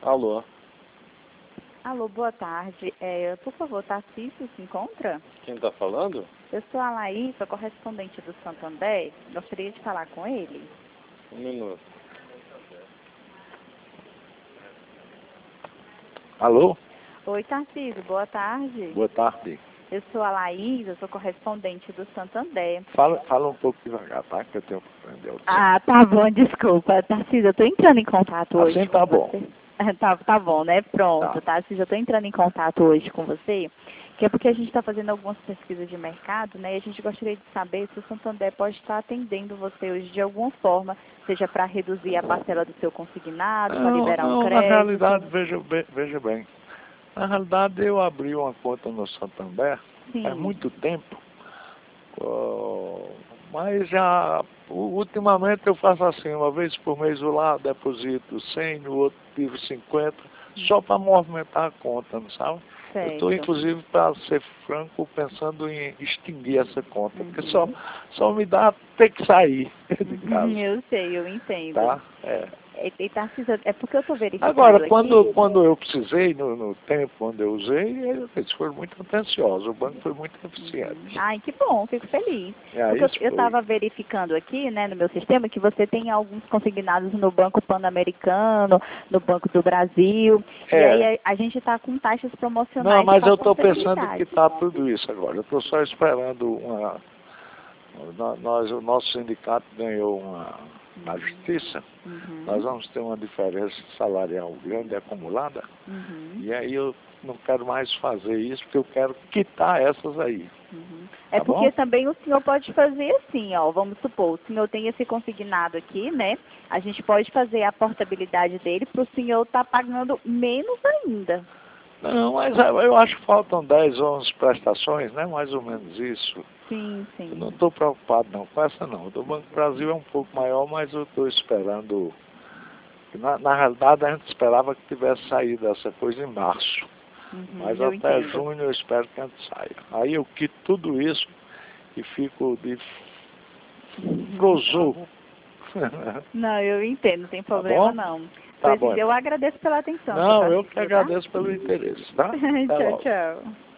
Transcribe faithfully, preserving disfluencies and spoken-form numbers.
Alô? Alô, boa tarde. É, por favor, Tarcísio se encontra? Quem está falando? Eu sou a Laís, sou correspondente do Santander. Gostaria de falar com ele. Um minuto. Alô? Oi, Tarcísio, boa tarde. Boa tarde. Eu sou a Laís, eu sou correspondente do Santander. Fala, fala um pouco devagar, tá? Que eu tenho que aprender o tempo. Ah, tá bom, desculpa. Tarcísio, eu estou entrando em contato hoje Assim com tá bom. você. Tá, tá bom, né? Pronto, Tá. Tarcísio, eu estou entrando em contato hoje com você, que é porque a gente está fazendo algumas pesquisas de mercado, né? E a gente gostaria de saber se o Santander pode estar atendendo você hoje de alguma forma, seja para reduzir a parcela do seu consignado, para Não, liberar um não, na crédito. realidade, veja bem, veja bem. Na realidade, eu abri uma conta no Santander Sim. faz muito tempo. Oh, mas já, u- ultimamente eu faço assim, uma vez por mês eu lá deposito cem, no outro tiro cinquenta, só para movimentar a conta, não sabe? Eu estou, Certo. inclusive, para ser franco, pensando em extinguir essa conta, Uhum. porque só, só me dá ter que sair de casa, Eu sei, eu entendo. tá? É. E, e Tarcísio, é porque eu estou verificando Agora, aqui. quando, quando eu precisei, no, no tempo quando eu usei, eles foram muito atenciosos, o banco foi muito eficiente. Ai, que bom, fico feliz. É, Porque eu isso eu foi. estava verificando aqui, né, no meu sistema, que você tem alguns consignados no Banco Pan-Americano, no Banco do Brasil, e É. aí a, a gente está com taxas promocionais. Não, mas com eu estou pensando facilidade. que está tudo isso agora. Eu estou só esperando uma. nó- Nós, o nosso sindicato ganhou uma na justiça. Uhum. Nós vamos ter uma diferença salarial grande acumulada. Uhum. E aí eu não quero mais fazer isso, porque eu quero quitar essas aí. Uhum. É Tá porque bom? também o senhor pode fazer assim, ó, vamos supor, o senhor tem esse consignado aqui, né? A gente pode fazer a portabilidade dele para o senhor estar pagando menos ainda. Não, mas eu acho que faltam dez, onze prestações, né? Mais ou menos isso. Sim, Eu sim. não estou preocupado não com essa não. O do Banco do Brasil é um pouco maior, mas eu estou esperando. Na, na realidade a gente esperava que tivesse saído essa coisa em março. Uhum, Mas eu até entendo. junho eu espero que a gente saia. Aí eu quito tudo isso e fico de frozou. Não, eu entendo, não tem Tá problema bom? não. Tá Pois bom eu então. agradeço pela atenção, seu Não, eu que Tarcísio, tá? agradeço pelo interesse, tá? Até Tchau, logo. tchau.